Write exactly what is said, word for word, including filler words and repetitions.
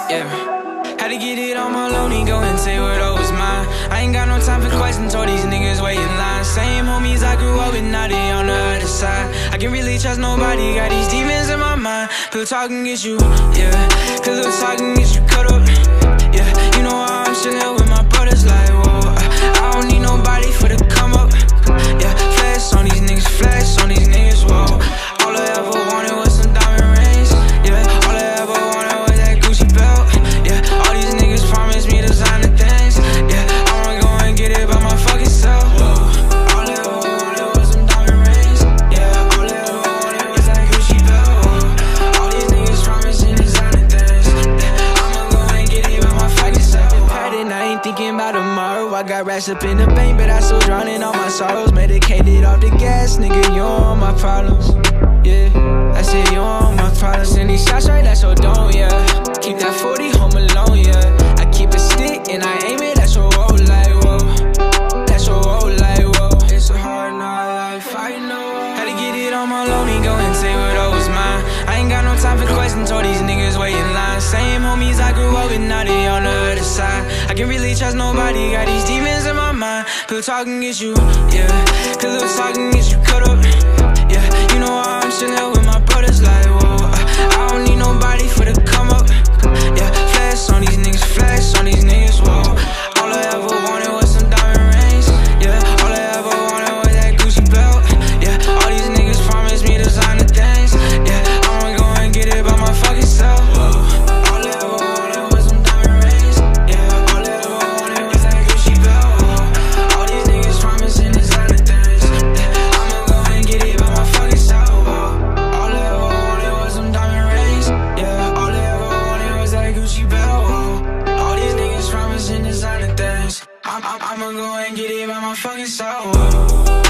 yeah. Had to get it on my lonely, go and say what I was mine. I ain't got no time for questions, told these niggas wait in line. Same homies I grew up with, now they on the other side. I can't really trust nobody, got these demons in my mind. People talking against you, yeah. Cause people talking against you, cut up, yeah. You know how I'm chillin' with my brothers, like, whoa. I don't need nobody for the come up, yeah. Flex on these niggas, flex on these niggas, whoa. All I ever wanted was some diamond rings, yeah. All I ever wanted was that Gucci belt, yeah. All these niggas promised me designer things, yeah. I'ma go and get it by my fucking self, whoa. All I ever wanted was some diamond rings, yeah. All I ever wanted was that Gucci belt, whoa. All these niggas promising designer things, yeah. I'ma go and get it by my fucking self. And I ain't thinking about tomorrow. I got racks up in the bank, but I still drowning all my sorrows. Medicated off the gas, nigga, you on my problems, yeah. I said you on my problems. And these shots right, that's so don't, yeah. Keep that forty home alone, yeah. I keep a stick and I aim it, that's your roll like, whoa. That's your roll like, whoa. It's a hard night life, I know. Had to get it on my lonely, go and say what I was mine. I ain't got no time for questions, told these niggas wait in line. Same homies I grew up with, now they on the other side. I can't really trust nobody, got these demons in my mind. People talking against you, yeah. Cause people talking against you, cut up, yeah. You know how I'm chillin' with my brothers, like, whoa. I don't need nobody for the come up, yeah. Flex on these niggas, flex on these niggas, whoa. All I ever wanted was some diamond rings, yeah. All I ever wanted was that Gucci belt, yeah. All these niggas promised me designer things, yeah. I'ma go and get it by my fucking self, whoa. All I ever wanted was some diamond rings, yeah. All I ever wanted was that Gucci belt, whoa. All these niggas promising designer things, yeah. I'ma go and get it by my fucking self, whoa. All I ever wanted was some diamond rings, yeah. All I ever wanted was that Gucci belt, whoa. All these niggas promising designer things. I'm, I'm, I'ma go and get it by my fucking self, whoa.